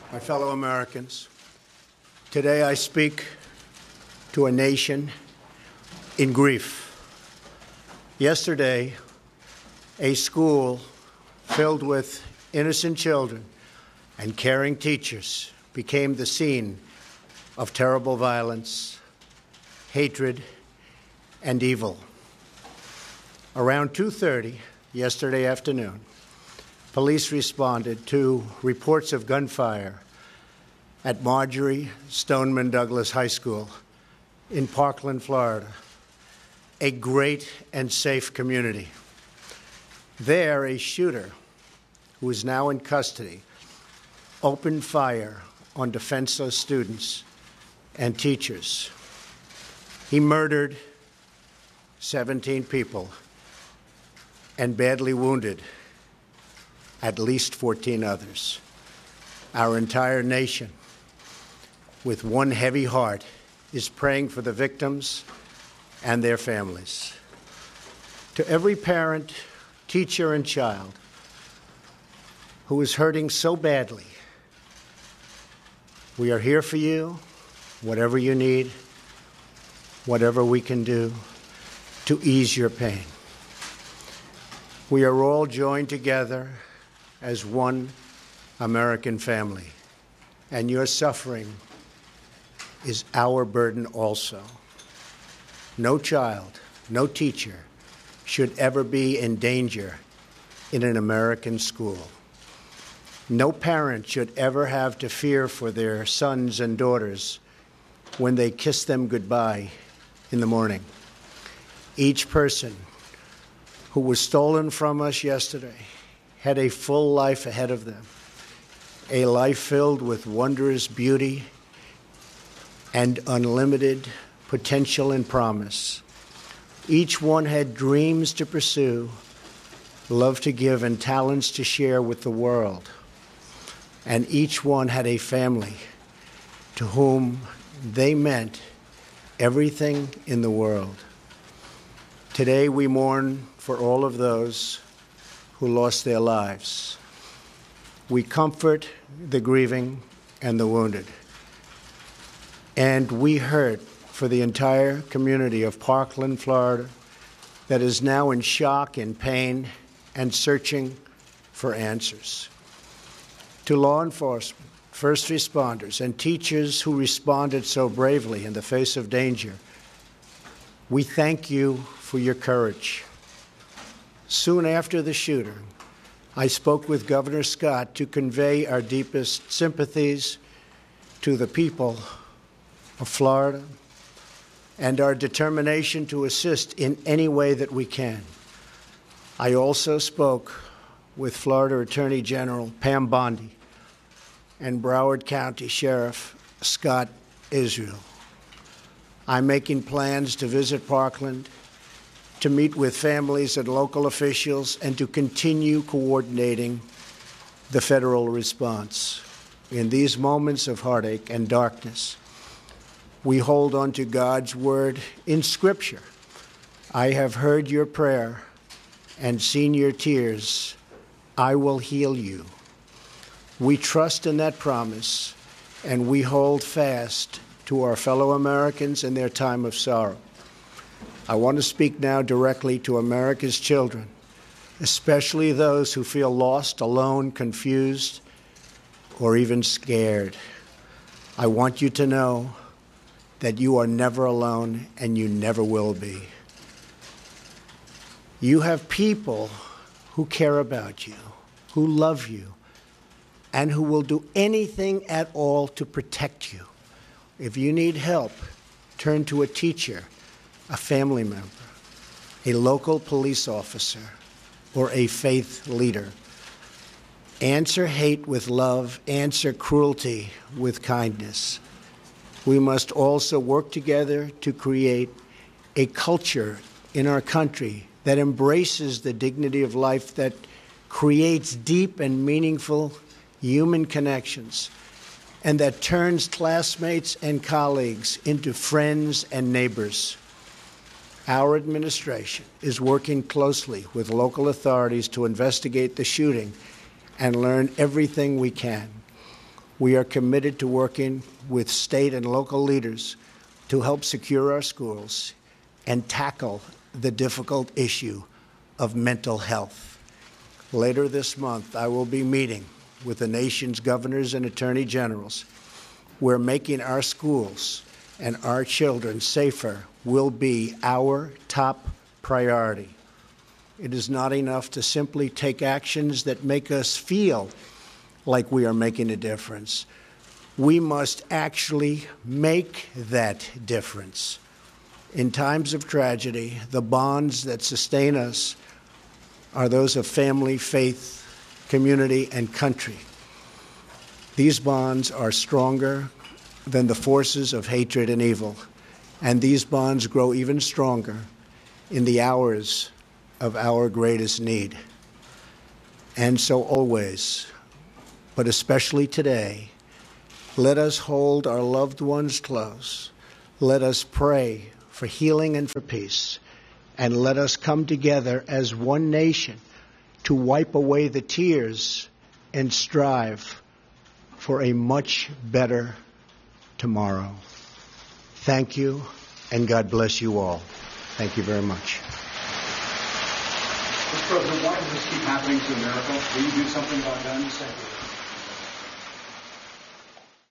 My fellow Americans, today I speak to a nation in grief. Yesterday, a school filled with innocent children and caring teachers became the scene of terrible violence, hatred, and evil. Around 2:30 yesterday afternoon, police responded to reports of gunfire at Marjory Stoneman Douglas High School in Parkland, Florida, a great and safe community. There, a shooter, who is now in custody, opened fire on defenseless students and teachers. He murdered 17 people and badly wounded at least 14 others. Our entire nation, with one heavy heart, is praying for the victims and their families. To every parent, teacher, and child who is hurting so badly, we are here for you, whatever you need, whatever we can do to ease your pain. We are all joined together as one American family, and your suffering is our burden also. No child, no teacher should ever be in danger in an American school. No parent should ever have to fear for their sons and daughters when they kiss them goodbye in the morning. Each person who was stolen from us yesterday had a full life ahead of them, a life filled with wondrous beauty and unlimited potential and promise. Each one had dreams to pursue, love to give, and talents to share with the world. And each one had a family to whom they meant everything in the world. Today we mourn for all of those who lost their lives. We comfort the grieving and the wounded. And we hurt for the entire community of Parkland, Florida, that is now in shock and pain and searching for answers. To law enforcement, first responders, and teachers who responded so bravely in the face of danger, we thank you for your courage. Soon after the shooting, I spoke with Governor Scott to convey our deepest sympathies to the people of Florida and our determination to assist in any way that we can. I also spoke with Florida Attorney General Pam Bondi and Broward County Sheriff Scott Israel. I'm making plans to visit Parkland, to meet with families and local officials, and to continue coordinating the federal response. In these moments of heartache and darkness, we hold on to God's word in Scripture. I have heard your prayer and seen your tears. I will heal you. We trust in that promise, and we hold fast to our fellow Americans in their time of sorrow. I want to speak now directly to America's children, especially those who feel lost, alone, confused, or even scared. I want you to know that you are never alone and you never will be. You have people who care about you, who love you, and who will do anything at all to protect you. If you need help, turn to a teacher, a family member, a local police officer, or a faith leader. Answer hate with love. Answer cruelty with kindness. We must also work together to create a culture in our country that embraces the dignity of life, that creates deep and meaningful human connections, and that turns classmates and colleagues into friends and neighbors. Our administration is working closely with local authorities to investigate the shooting and learn everything we can. We are committed to working with state and local leaders to help secure our schools and tackle the difficult issue of mental health. Later this month, I will be meeting with the nation's governors and attorney generals, where making our schools and our children safer will be our top priority. It is not enough to simply take actions that make us feel like we are making a difference. We must actually make that difference. In times of tragedy, the bonds that sustain us are those of family, faith, community, and country. These bonds are stronger than the forces of hatred and evil, and these bonds grow even stronger in the hours of our greatest need. And so always, but especially today, let us hold our loved ones close. Let us pray for healing and for peace. And let us come together as one nation to wipe away the tears and strive for a much better tomorrow. Thank you, and God bless you all. Thank you very much. Mr. President, why does this keep happening to America? Will you do something about that?